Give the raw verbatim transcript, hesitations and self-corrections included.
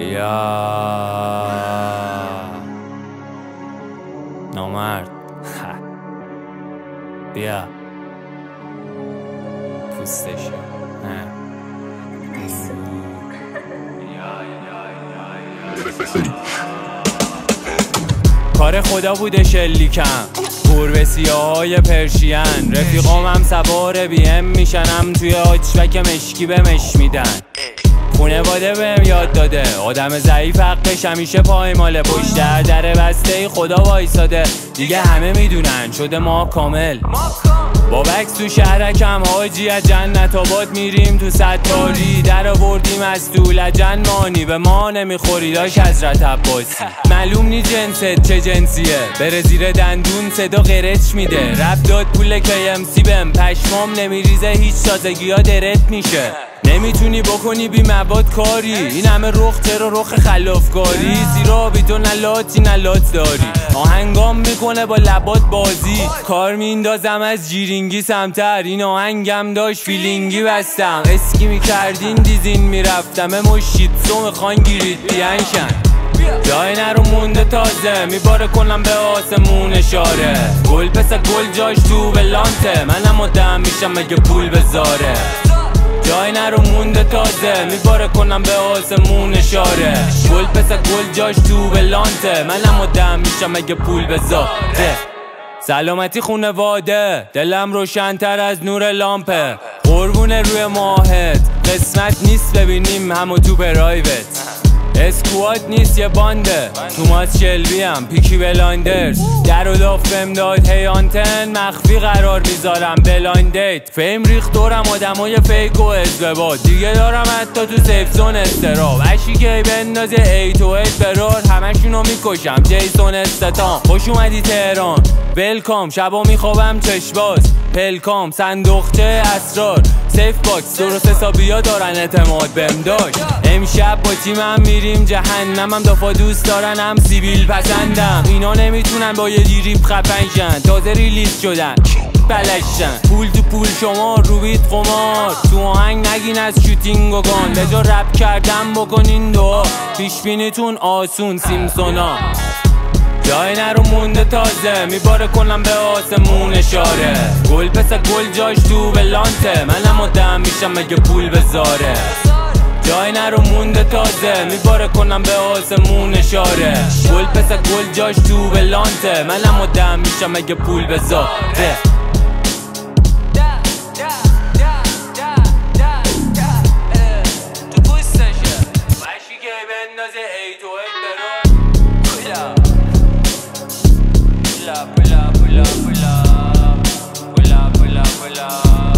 یا نامرد بیا پوستشو کار خدا بوده شلیکم پر به سیاهای پرشین رفیقام هم سوار بی ام میشنم توی آچوک مشکی به مش میدن خونواده بهم یاد داده آدم ضعیف حقش همیشه پایماله پشت در در بسته خدا وایساده دیگه همه میدونن شده ما کامل با بکس تو شهرکم حاجی از جنت آباد میریم تو ستاری در آوردیم از تو لجن مانی به ما نمیخوری داش حضرت عباسی معلوم نی جنست چه جنسیه بره زیر دندون صدا قرچ میده رپ داد پول کی ام سی بهم پشمام نمیریزه هیچ تازگی ها درت میشه نمیتونی بکنی بی مواد کاری این همه رخ تر و رخ خلافکاری زیرا بی تو نلاتی نلات داری آهنگام میکنه با لبات بازی کار میندازم از جیرینگی سمتر این آهنگم داشت فیلینگی بستم اسکی میکردین دیزین میرفتم مشید سو میخوان گیرید بیانشن جای نرو مونده تازه میباره کنم به آسمون اشاره گل پس گل جاش تو بلانته منم مدام میشم مگه پول بذاره جای نرو مونده تازه میباره کنم به آسمون اشاره گل پس گل جاش تو بلانته منم مدام میشم اگه پول بذاره سلامتی خونواده دلم روشن‌تر از نور لامپه قربونه روی ماهت قسمت نیست ببینیم همو تو پرایوت اسکواد نیست یه بانده توماس شلبی هم پیکی بلایندرز در و داف بهم داد هی آنتن مخفی قرار میذارم بلایند دیت فیم ریخت دورم آدمای فیک و ازدواج دیگه دارم حتی تو سیف زون استراب اشی که بندازه ای تو ایت برار همشونو میکشم جیسون استتام خوش اومدی تهران ویلکام شبا میخوابم چشباز پلکام صندوقچه اسرار سیف باکس درست حسابیا دارن اعتماد بهم داشت امشب با تیمم میریم جهنمم دافا دوست دارن هم سیبیل پسندم اینا نمیتونن با یه دیریب خفنشن تازه ریلیز شدن بلشن پول تو پول شما روبید قمار تو آهنگ نگین از شوتینگ و گان به جا رپ کردن بکنین دعا پیش بینیتون آسون سیمسونا جای نرو مونده تازه میباره کنم به آسمون اشاره گل پس گل جاش تو بلانته منم مدام میشم مگه پول بذاره جای نرو مونده تازه میباره کنم به آسمون اشاره گل پس گل جاش تو بلانته منم مدام میشم مگه پول بذاره Pull up, pull up, pull up, pull up, pull up, pull up, pull up.